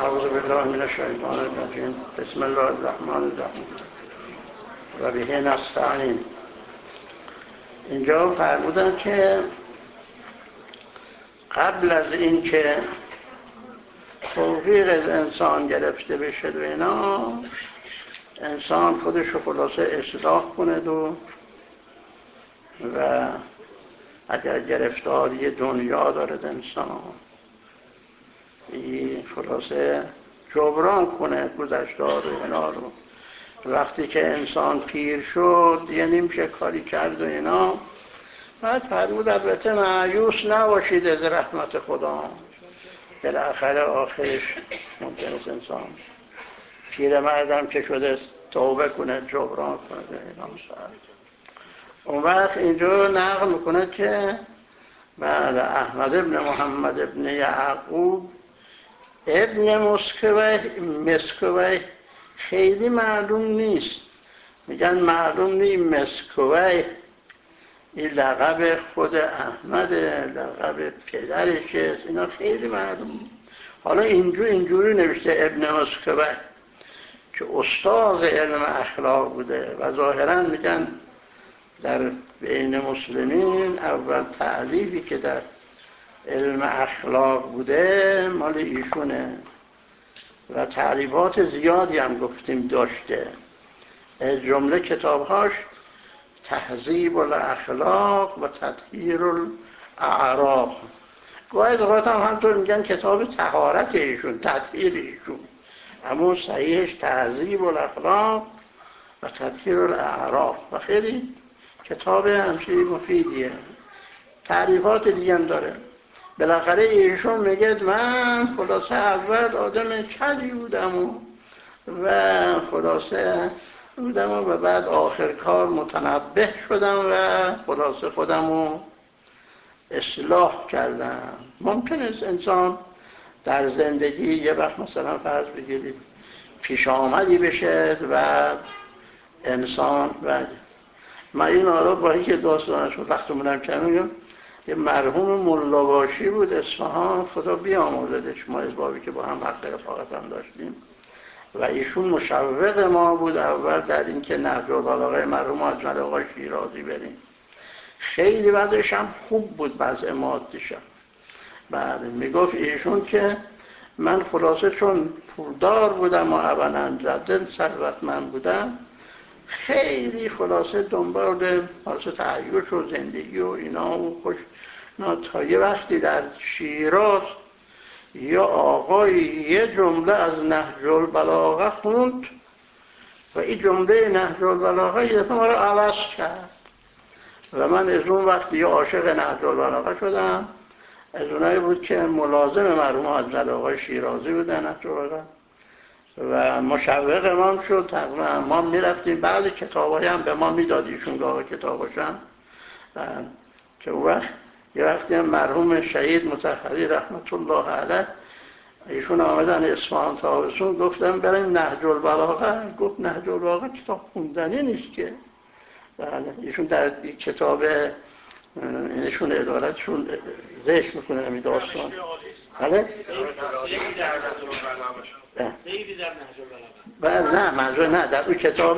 اعوذ بالله من الشیطان الرجیم. بسم الله الرحمن الرحیم و به نستعین. اینجا فرمودن که قبل از این که توفیق از انسان گرفته بشه و اینا، انسان خودش رو خلاصه اصلاح کند و اگر گرفتاری دنیا دارد انسان، این خلاصه جبران کنه گذشتار و اینا رو. وقتی که انسان پیر شد دیگه نمیشه کاری کرد و اینا. بعد فرمود البته مایوس نباشید از رحمت خدا، بالاخره آخرش ممکن است انسان پیرمردم که شده توبه کنه، جبران کنه و اینا. اون وقت اینجا نقل میکنه که بعد احمد ابن محمد ابن یعقوب ابن مسکوی خیلی معلوم نیست، میگن معلوم نیست مسکوی این لقب خود احمد، لقب پدرشه، اینا خیلی معلوم نیست. حالا اینجوری نوشته ابن مسکوی که استاد علم اخلاق بوده و ظاهرا میگن در بین مسلمین اول تألیفی که در علم اخلاق بوده مال ایشونه و تألیفات زیادی هم گفتیم داشته. از جمله کتابهاش تهذیب الاخلاق و تطهیر الاعراق. گاهی اوقات هم همطور میگن کتاب طهارت ایشون، تطهیر ایشون، اما صحیحش تهذیب الاخلاق و تطهیر الاعراق و خیلی کتاب همچنین مفیدیه. تعریفات دیگه هم داره. بالاخره ایشون میگه من خلاصه اول آدم کجی بودم و خلاصه بودم و بعد آخر کار متنبه شدم و خلاصه خودم رو اصلاح کردم. ممکن است انسان در زندگی یه وقت مثلا فرض بگیرید پیش آمدی بشه و انسان و من این آرا با اینکه داستانش وقتمونم کم میگم، یه مرحوم ملاباشی بود اصفهان، خدا بیامرزدش، ما از بابی که با هم حق رفاقت هم داشتیم و ایشون مشوق ما بود اول در این که نهج البلاغه مرحوم اجمل آقای شیرازی بریم. خیلی وضعش هم خوب بود، وضع مادیش هم. بعد میگفت ایشون که من خلاصه چون پولدار بودم و اولا جدن ثروتمند بودم، خیلی خلاصه دنبال خلاصه تعیش و زندگی و اینا و خوش تا یه وقتی در شیراز یا آقای یه جمله از نهج البلاغه خوند و این جمله نهج البلاغه یه دفعه ما رو عوض کرد و من از اون وقتی یه عاشق نهج البلاغه شدم. از اونایی بود که ملازم مرحوم اجمل آقای شیرازی بودن نهج البلاغه و مشوق ما شد. تقریبا ما میرفتیم بعضی کتابایی هم به ما میدادیشون گاه کتاباشم که اون وقت یه وقتی هم مرحوم شهید مطهری رحمت الله علیه ایشون آمدن اصفهان تابستون، گفتم بریم نهج البلاغه. گفت نهج البلاغه کتاب خوندنی نیست که. ایشون در کتاب ایشون ادارتشون ذکر میکنه همین داستان. بله؟ سیدی در نهج البلاغه. نه منظور نه، در اون کتاب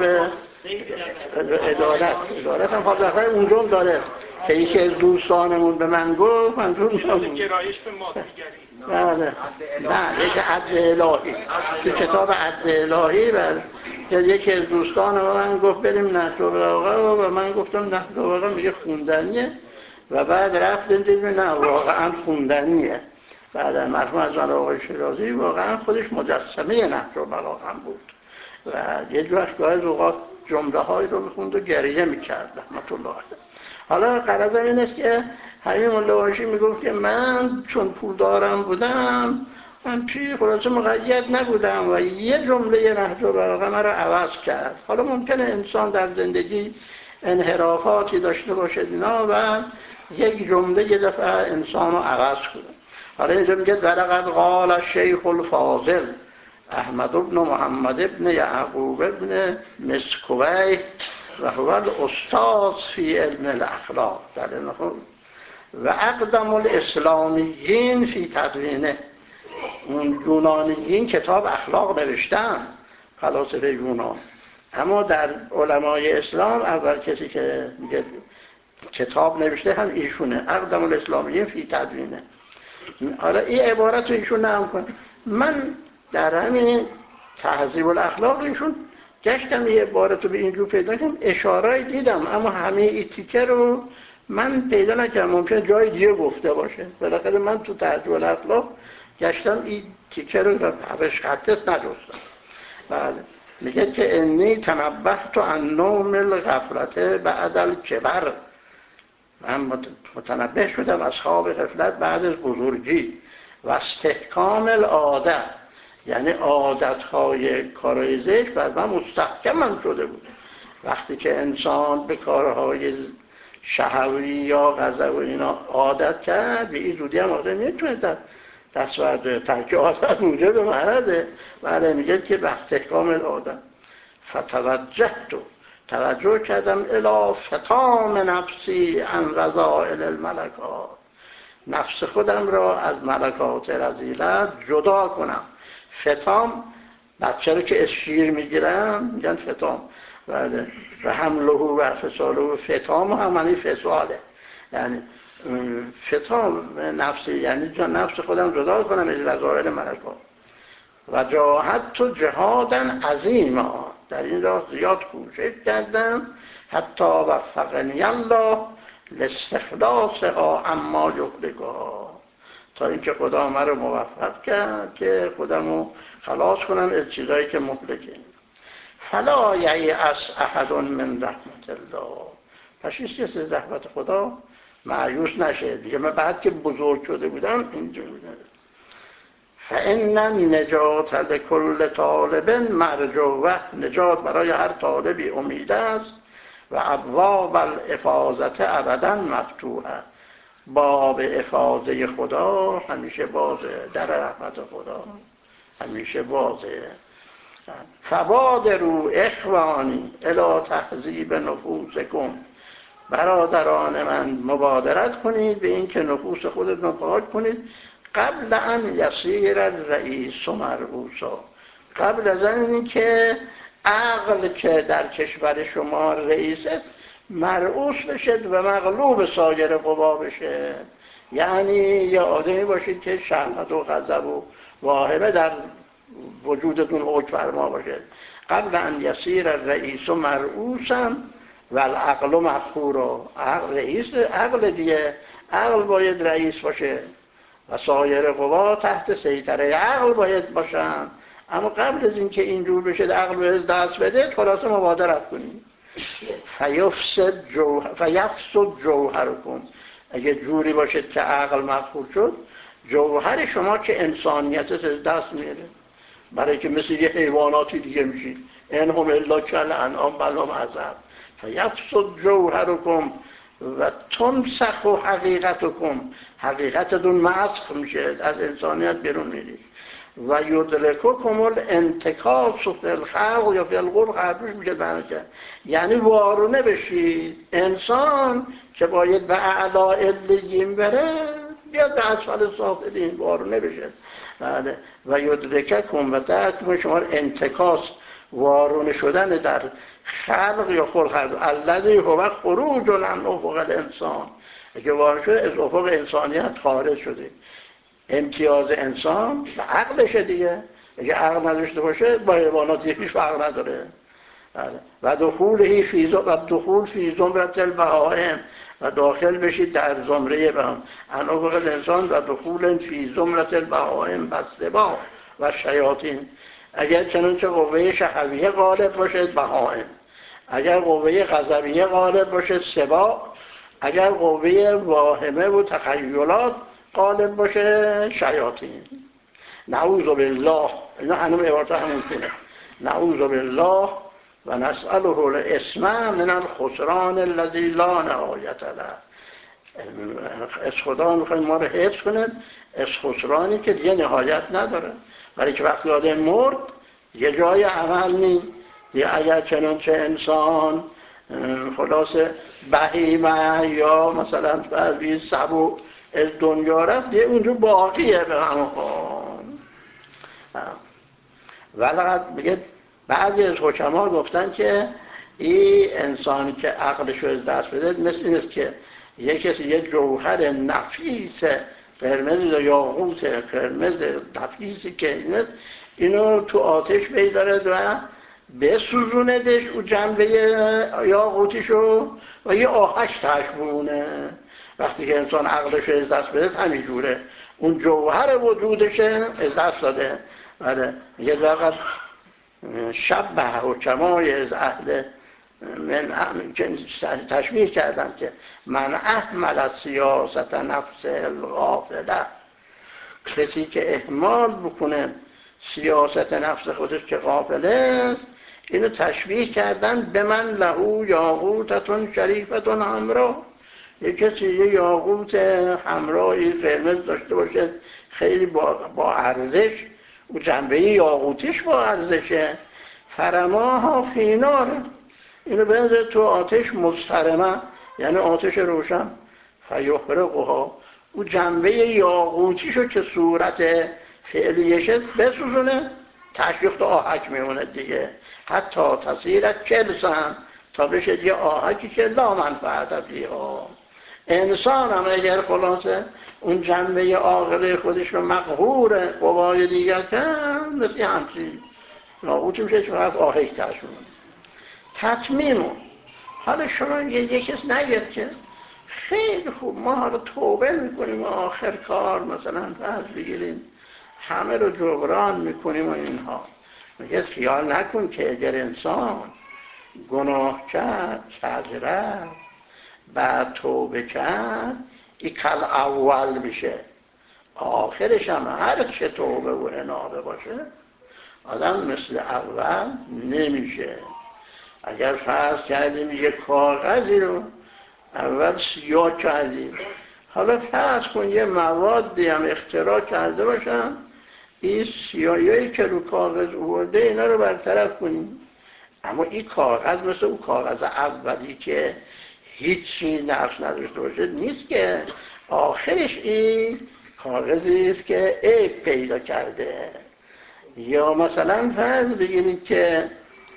ادارت هم خواهد اونجا هم داره که یکی از دوستانمون به من گفت منظور گرایش به مادیگری. بله نه، یکی عدل الهی، تو کتاب عدل الهی که یکی از دوستان من گفت بریم نهج البلاغه و من گفتم نهج البلاغه میگه خوندنیه و بعد رفتیم دیدیم نه واقعا خوندنیه. بعد مرحوم اجمل آقای شیرازی واقعا خودش مجسمه نهج البلاغه هم بود و یه وقت گاهی اوقات جمله هایی رو میخوند و گریه میکرد رحمت الله علیه. حالا غرضم این است که همین ملاباشی میگفت که من چون پول دارم بودم من خلاصه مقید نبودم و یه جمله نهج البلاغه من رو عوض کرد. حالا ممکنه انسان در زندگی انحرافاتی داشته باشه اینا و یک جمله یه دفعه انسان رو عوض کنه. حالا اینجا میگه ولقد قال الشیخ الفاضل احمد بن محمد ابن یعقوب ابن مسکوی و هو الاستاذ فی علم الاخلاق و اقدم الاسلامیین فی تدوینه. اون یونانیین کتاب اخلاق نوشتن، فلاسفه یونان، اما در علمای اسلام اول کسی که میگه کتاب نوشته هم ایشونه، اقدم الاسلامیین فی تدوینه. حالا این عبارت رو ایشون نقل کنه. من در همین تهذیب الاخلاق ایشون گشتم یه عبارت رو به اینجور پیدا کنم، اشاره‌ای دیدم اما همه این تیکه رو من پیدا نکردم، ممکنه جای دیگه گفته باشه. بالاخره من تو تهذیب الاخلاق گشتم این تیکه رو روش خطت نداشتم. بله، میگه که انی تنبهت عن نوم الغفلت بعد الکبر، من متنبه شدم از خواب غفلت بعد از بزرگی. و استحکام العاده، یعنی عادتهای کارهای زشت بر من مستحکم شده بود. وقتی که انسان به کارهای شهوی یا غضب و اینا عادت کرد، به این زودی هم آدم نمیتونه دست برده، ترک عادت موجب به مرضه. بله، میگه که به استحکام العاده توجه کردم الی فتام نفسی عن رذائل الملکات، نفس خودم را از ملکات رذیلت جدا کنم. فتام بچه رو که از شیر میگیرن میگن فتام. بله، و حمله و فصاله، فتام هم معنی فصاله، یعنی فتام نفسی، یعنی نفس خودم جدا کنم از رذائل ملکات. و جاهدت جهادا عظیما، در این راه زیاد کوشش کردم، حتی وفقنی الله لاستخلاصها اما یهلکها، تا اینکه خدا مرا موفق کرد که خودم رو خلاص کنم از چیزایی که مهلکه. فلا ییأس احد من رحمت الله، پس هیچ کسی از رحمت خدا مایوس نشه دیگه. من بعد که بزرگ شده بودم اینجوری می‌دونم. فإن النجات لكل طالب مرجوه، نجات برای هر طالبی امید است. و ابواب الافاضه ابدا مفتوحه، باب افاضه خدا همیشه بازه، در رحمت خدا همیشه بازه. فبادروا اخوانی الی تهذیب نفوسکم، برادران من مبادرت کنید به این که نفوس خودتون پاک کنید. قبل ان یصیر الرئیس مرؤوسا، قبل از این که عقل که در کشور شما رئیس است مرؤوس بشه و مغلوب سایر قوا بشه. یعنی یه آدمی باشید که شهوت و غضب و واهمه در وجودتون حکم فرما باشه. قبل ان یصیر الرئیس مرؤوسا و العقل مغفورا، عقل رئیس، عقل دیگه، عقل باید رئیس باشه و سایر قوا تحت سیطره عقل باید باشن. اما قبل از اینکه اینجور بشه عقل باید دست بده، خلاصه مبادرت کنید. فیفسد جوهرکم، اگه جوری باشد که عقل مغفور شد، جوهر شما که انسانیت دست میره، برای که مثل یه حیواناتی دیگه میشید. انهم الا کالانعام بل هم اضل. فیفسد جوهرکم و تمسخ حقیقتکم، حقیقتتون مسخ میشه، از انسانیت بیرون میرید. و یدرککم الانتکاس فی الخلق یا فی الخلق، هر دوش میشه معنی کرد، یعنی وارونه بشید. انسان که باید به اعلا علیین بره بیاد به اسفل سافلین وارونه بشه. بله، و یدرککم و ترکم شما انتکاس، وارونه شدن در خلق یا خلق، الذی هو خروج عن افق الانسان، اگه وارد شده از افق انسانیت خارج شده. امتیاز انسان به عقلشه دیگه، اگه عقل نداشته باشه با حیوانات هیچ فرق نداره. و دخول فی زمرة البهائم، و داخل بشید در زمره بهائم، ان افق الانسان و دخول فی زمرة البهائم والسباع و شیاطین. اگر چنانچه قوه شهویه غالب باشه بهائم، اگر قوه غضبیه غالب باشه سباع، اگر قوه واهمه و تخیلات غالب باشه شیاطین. نعوذ بالله، اینا هنوز عبارت همونتونه. نعوذ بالله و نسأله الاسم من الخسران الذی لا نهایت له، از خدا میخوایم ما رو حفظ کنه از خسرانی که دیگه نهایت نداره. برای که وقتی آدم مرد یه جای عمل نیست دیگه. اگر چنانچه انسان خلاصه بهیمه یا مثلا بعضی سبو از دنیا رفت دیگه اونجا باقیه به همون ولی میگه بعضی از حکما گفتن که این انسانی که عقلش رو از دست بده مثل این است که یه جوهر نفیس قرمز یا یاقوت قرمز نفیسی که اینو تو آتش بگذارد و بسوزوندش او جنبه یاقوتیشو و یه آهک تاش بمونه. وقتی که انسان عقلش از دست بده همینجوره، اون جوهر وجودش از دست داده. بله یه دقیقه شبه حکمای از اهل من تشبیه کردن که من اهمل سیاست نفس الغافله، کسی که اهمال بکنه سیاست نفس خودش که غافله است، اینو تشبیه کردن به من له یاقوتتون شریفتون حمرا. یه کسی یه یاقوت حمرایی قرمز داشته باشه خیلی با ارزش و جنبه یاقوتیش با ارزشه، فرماها فی نار، اینو بنذاره تو آتش مضطرمه، یعنی آتش روشن، فیحرقها، او جنبه یاقوتیشو که صورت فعلیشه بسوزونه، تشویق آهک میمونه دیگه، حتی تصیرت کلسن، تا بشه یه آهکی که لا منفعت فیها. انسان هم اگر خلاصه اون جنبه عاقله خودش رو مقهور قوای دیگر کن، مثل همچی ناقوتی میشه که فقط آهک تشونه. تطمیمون، حالا شما یه کس نگید که خیلی خوب ما حالا توبه میکنیم و آخر کار مثلا فرض بگیریم همه رو جبران میکنیم و اینها. میگه خیال نکن که اگر انسان گناه کرد رفت بعد توبه کرد این کل اول میشه، آخرش هم هر چه توبه و انابه باشه آدم مثل اول نمیشه. اگر فرض کردیم یک کاغذی رو اول سیاه کردیم، حالا فرض کن یه موادی هم اختراع کرده باشم این سیاهی که رو کاغذ آورده اینا رو برطرف کنیم، اما این کاغذ مثل اون کاغذ اولی که هیچی نقش نداشته باشه نیست، که آخرش این کاغذی است که عیب پیدا کرده. یا مثلا فرض بگیرید که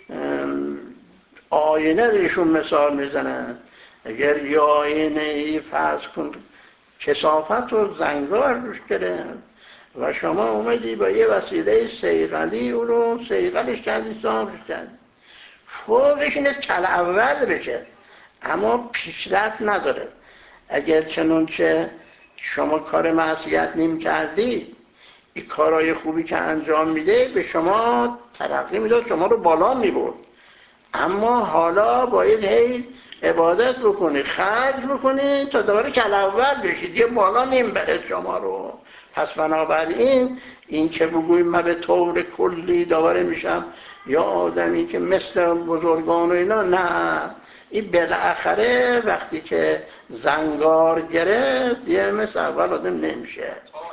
آینه ایشون مثال میزنن، اگر یه آینه ای فرض کن کثافت و زنگار روش گرفت و شما اومدی با یه وسیله صیقلی اونو صیقلش کردی صافش کردی، فوقش اینه کل اول بشه اما پیشرفت نداره. اگر چنانچه شما کار معصیت نیم کردی، این کارهای خوبی که انجام میده به شما ترقی میداد، شما رو بالا میبرد، اما حالا باید هی عبادت بکنی خرج بکنی تا دوباره کل اول بشید، یه بالا نمیبره شما رو. پس بنابراین این که بگوییم من به طور کلی دوباره میشم یا آدمی که مثل بزرگان و اینا، نه، این بالاخره وقتی که زنگار گرفت دیگه مثل اول آدم نمیشه.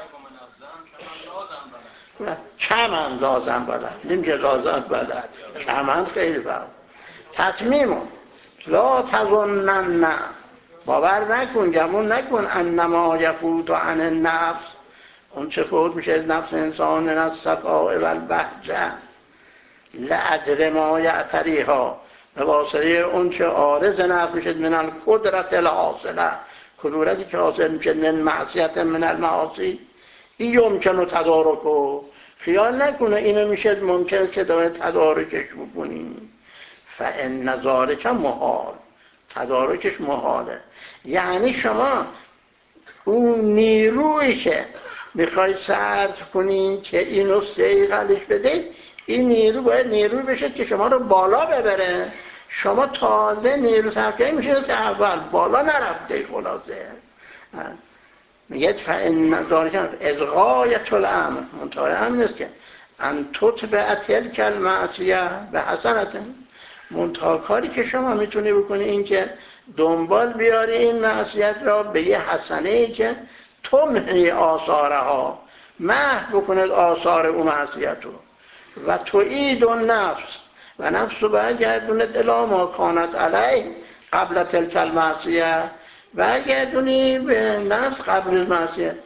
کم اندازم بلد، نمیگه لازم بلد، کم خیلی بلد. تطمیمون لا تظنن، نه باور نکن، گمون نکن انما یفوت عن النفس، اون چه فوت میشه از نفس انسان من الصفاء و البهجه لأجل ما یعتریها، به واسطه اون چه عارض نفس میشه من القدرت الحاصله، کدورتی که حاصل میشه من معصیت من المعاصی، این یمکن و تدارکو، خیال نکنه اینو میشه ممکن که داره تدارکش بکنیم. فإن ذلک محال، تدارکش محاله. یعنی شما اون نیرویی که میخوای صرف کنین که اینو صیقلش بده، این نیرو باید نیروی بشه که شما رو بالا ببره. شما تازه نیرو صرف کنید میشه مثل اول، بالا نرفته. خلاصه میگه فإن ذلک از غایة الامر، منتهای امر نیست که ان تتبع تلک المعصیه به حسنة، منتها کاری که شما میتونی بکنی این که دنبال بیاری این معصیت را به یه حسنه ای که تمحی آثارها، محو بکند آثار اون معصیت رو، و تعید النفس، و نفس رو برگردوند الی ما کانت علیه قبل تلک المعصیه، برگردونی به نفس قبل از معصیت.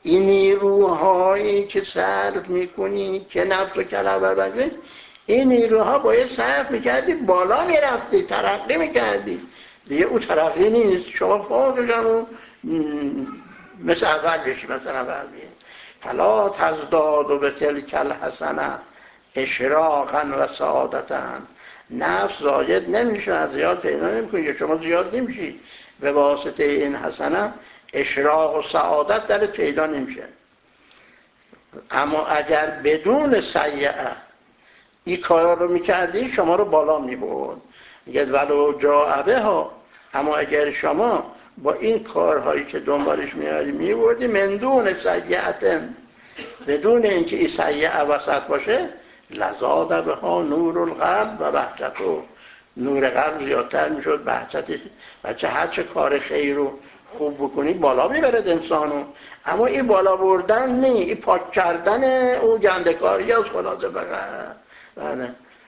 این نیروهایی که صرف میکنی که نفس و کلبه بگی، این نیروها باید صرف میکردی بالا میرفتی، ترقی میکردی. دیگه او ترقی نیست، شما فوقشان مثل اول بشی، مثلا اول بشی. فلا تزداد به تلک الحسنه اشراقا و سعادتا. نفس زاید نمیشه، زیاد پیدا نمیکنی، شما زیاد نمیشی به واسطه این حسنه، اشراق و سعادت در پیدا نمیشه. اما اگر بدون سیئه این کارا رو میکردی، شما رو بالا میبرد. میگه ولو جاعبه ها، اما اگر شما با این کارهایی که دنبالش میاری میبردی، من دون سیئتن، بدون اینکه این سیئه وسط باشه، لزاد به ها نور القلب و بهجتو، نور قلب زیادتر میشد، بهجتش. بچه هر چه کار خیر رو خوب بکنی بالا میبرد انسانو. اما این بالا بردن نه، این پاک کردن او گندکاری از خلاصه فقط. بله.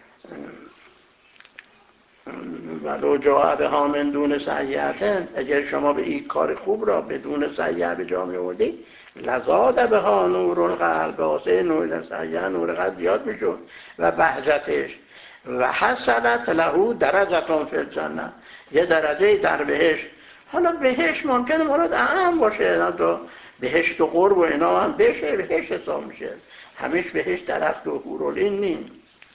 ولو جاء بها من دون سیئة، اگر شما به این کار خوب را بدون سیئه به جا می آوردی، لزاد بها نور القلب، واسه نور سیئه نور قلب زیاد میشد و بهجتش. و حصلت له درجة فی الجنه، یه درجه در بهشت. حالا بهشت ممکنه مراد اعم باشه، تو بهشت و قرب و اینا هم بشه، بهشت حساب میشه. همیشه بهشت درخت و حورالعین نیست.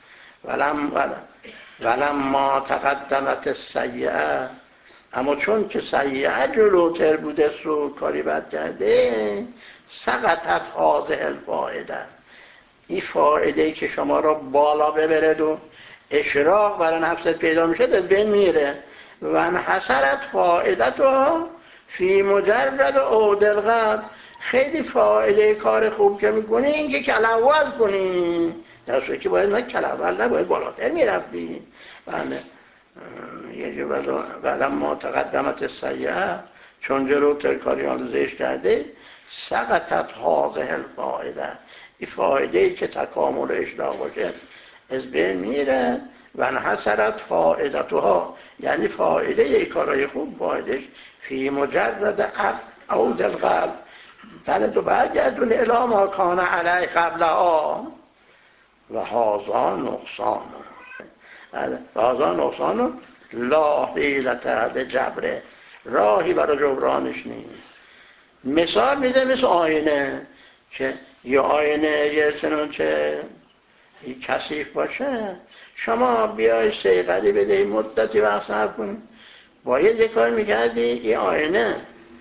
ولما تقدمت السیئه، اما چون که سیئه جلوتر بوده، سو کاری بد کرده، سقطت هذه الفائده، این فائده ای که شما را بالا ببرد و اشراق برای نفست پیدا میشه، از بین میره. و انحصرت فائدتها فی مجرد عود القلب، خیلی فائده کار خوب که میکنی این که کلاول کنی، در صورتی که باید نه کلاول، نباید بالاتر میرفتی. بله. ولما تقدمت السیئه، چون جلوتر کاری آلوزش کرده، سقطت هذه الفائده، این فایده ای که تکامل اشراق باشه از بین میره. و انحصرت فائدتها، یعنی فایده ای کارای خوب، فایدهش فی مجرد عود القلب، دلت رو برگردون الی ما کان علیه قبلها، و هذا نقصان، هذا نقصان لا حیلة لجبره، راهی برای جبرانش نیست. مثال میده مثل آینه، که یه آینه یه چنانچه کثیف باشه، شما بیای صیقلی بده مدتی وقت صرف کنی، باید یه کار میکردی این آینه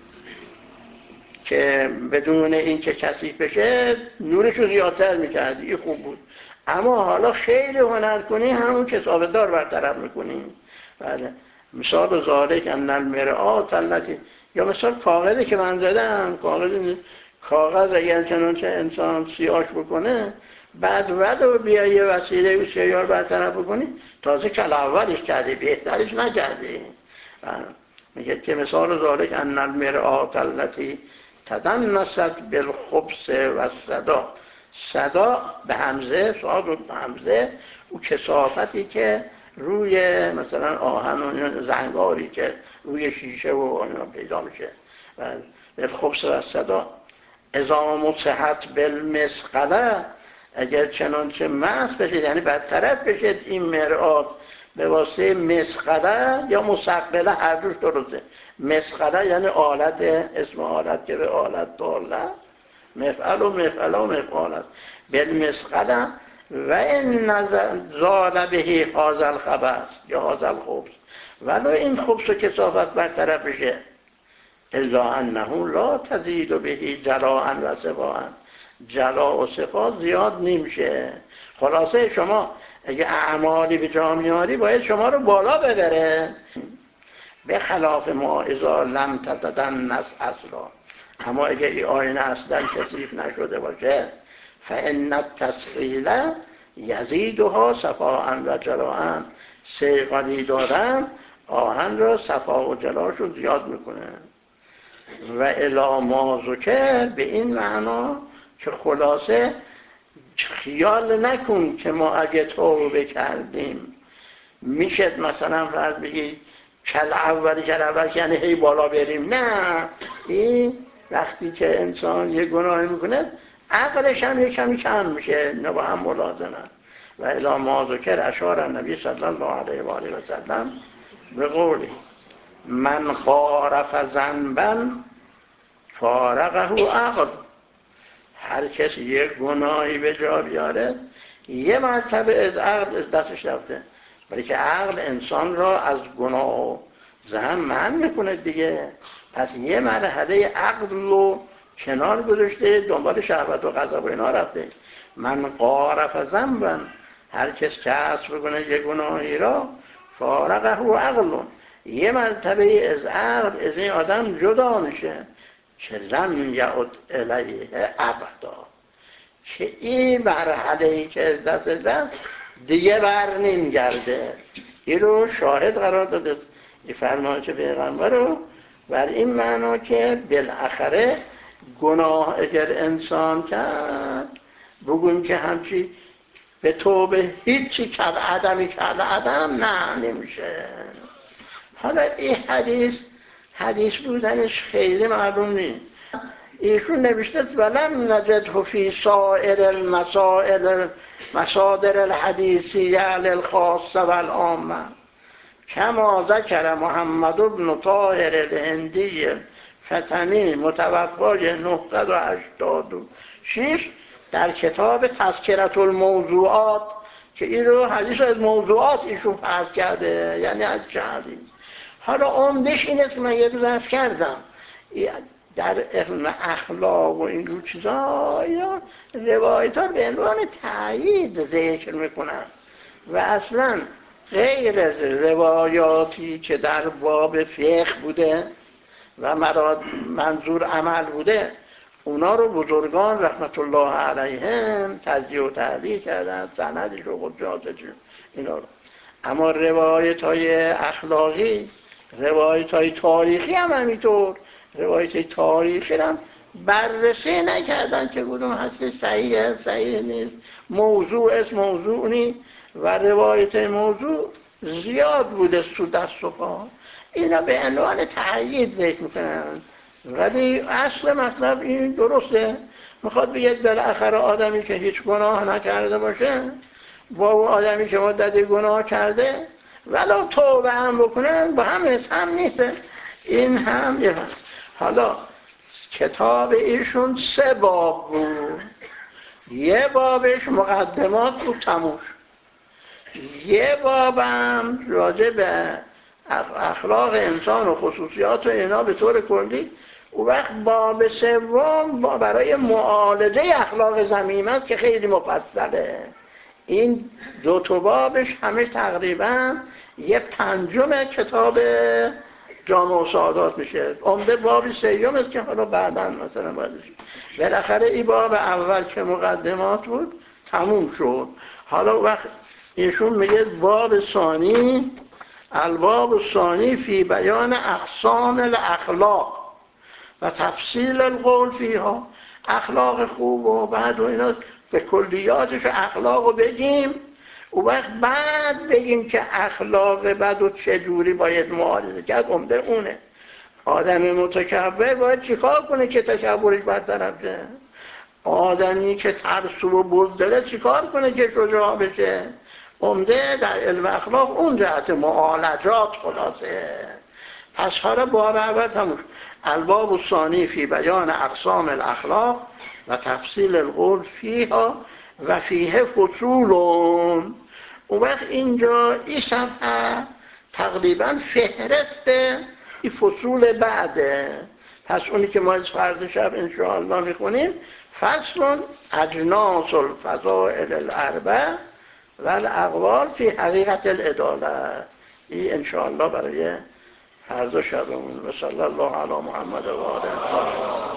که بدون این که کثیف بشه نورش رو زیادتر میکردی، این خوب بود. اما حالا خیلی هنر کنی، همون کثافت دار برطرف میکنی. بله. مثال ذالک ان المرآة التي، یا مثال کاغذی که من زدم، کاغذ اگر چنانچه انسان سیاهش بکنه، بعد ودو بیا یه وسیله سیاه برطرف بکنی، تازه کل اولش کردی، بهترش نکردی. میگه که مثال ذالک ان المرآة التي تدنست بالخبث و صدا، صدا به همزه، صاد به همزه، او کثافتی که روی مثلا آهن و زنگاری که روی شیشه و اینا پیدا میشه، بالخبث و صدا. اذا مسحت بالمسقله، اگر چنانچه مسح بشه، یعنی برطرف بشه این مرآت به واسطه مسقله یا مسقله، هر دوش درسته. مسقله یعنی آلت، اسم آلت که به آلت داله، مفعل و مفعله و مفعالت. بالمسقله و این زال بهی هذا الخبث یا هذا الخبث، ولو این خبث و کثافت برطرف بشه، الا انه لا تزید بهی جلاء و صفاء، جلا و صفات زیاد نمیشه. خلاصه شما اگه اعمالی به جا میاری، باید شما رو بالا ببره، به خلاف ما اذا لم تتدنس اصلا. اما اگه این آینه اصلا کثیف نشده باشه، فان التسقیل یزیدها صفاء و جلاء، صیقلی دادن آهن را صفا و جلاشو زیاد میکنه. و الی ما ذکر، به این معنا که خلاصه خیال نکن که ما اگه توبه کردیم میشد مثلا فرض بگید کل اول یعنی هی بالا بریم، نه، این وقتی که انسان یه گناهی میکنه عقلش هم یه کمی کم میشه، اینا با هم ملازمن. و الی ما ذکر اشار النبی صلی الله علیه و آله و سلم به قولی من غارف ذنبا فارقه عقل. هر کسی یک گناهی به جا بیاره یه مرتبه از عقل از دستش رفته، ولی که عقل انسان را از گناه و ذنب منع میکنه دیگه. پس یه مرحله عقل رو کنار گذاشته، دنبال شهوت و غضب و اینا رفته. من غارف ذنبا، هر کس کسب بکنه یه گناهی را فارقه و عقل، یه مرتبه از عقل از این آدم جدا میشه که لم یعد الیه ابدا، که این مرحله‌ای که از دست داد دیگه بر نمیگرده. این رو شاهد قرار داده این فرمایش پیغمبر رو بر این معنا که بالاخره گناه اگر انسان کرد بگویم که همچی به توبه هیچی کل عدمی کل عدم نه نمیشه. حالا این حدیث بودنش خیلی معلوم نیست. ایشون نوشته ولم نجده فی سائر المسائل مصادر الحدیثیه للخاصه والعامه کما ذکر محمد بن طاهر الهندی فتنی متوفای 986 در کتاب تذکرة الموضوعات، که این رو حدیث از موضوعات ایشون فرض کرده، یعنی از چه حدیث. حالا عمدش اینه که من یه روز عرض کردم در علم اخلاق و اینجور چیزا یا روایت ها به عنوان تأیید ذکر میکنن و اصلا غیر از روایاتی که در باب فقه بوده و منظور عمل بوده اونا رو بزرگان رحمت الله علیهم تجزیه و تحلیل کردن، سندش و قدراتش اینا رو. اما روایت های اخلاقی، روایت های تاریخی هم همینطور، روایت تاریخی هم بررسی نکردن که کدوم هست صحیح صحیح نیست، موضوع است موضوع نیست، و روایت موضوع زیاد بوده تو دست و پا. اینا به عنوان تأیید ذکر میکنن، ولی اصل مطلب این درسته. میخواد بگید بالاخره آدمی که هیچ گناه نکرده باشه با اون آدمی که مدتی گناه کرده ولو توبه هم بکنن با هم نیسته. این هم یه هست. حالا کتاب ایشون 3 باب بود، یه بابش مقدمات بود تموم شد، یه بابم راجع به اخلاق انسان و خصوصیات و اینا به طور کلی. اون وقت باب 3 برای معالجه اخلاق ذمیمه است که خیلی مفصله. این 2 بابش همه تقریبا 1/5 کتاب جامع السعادات میشه. عمده باب 3 است که حالا بعداً مثلا بالاخره این باب اول که مقدمات بود تموم شد. حالا وقت ایشون میگه باب ثانی، الباب الثانی فی بیان اقسام الاخلاق و تفصیل القول فیها. اخلاق خوب و بد و اینا به کلیاتش اخلاق رو بگیم، و وقت بعد بگیم که اخلاق بد و چجوری باید معالجه کرد. عمده اونه. آدم متکبر باید چیکار کنه که تکبرش برطرف شه؟ آدمی که ترسو و بزدله چیکار کنه که شجاع بشه؟ عمده در علم اخلاق اون جهت معالجات خلاصه. پس حالا باب اول تموم شد. الباب الثانی فی بیان اقسام الاخلاق و تفصیل القول فیها و فیه فصولون. اون وقت اینجا این صفحه تقریبا فهرسته این فصول بعده. پس اونی که ما از فردا شب انشاءالله میخونیم فصل اجناس الفضائل الاربع و الاقوال فی حقیقت العداله. این انشاءالله برای فردا شبمون. و صلی الله علی محمد و آله.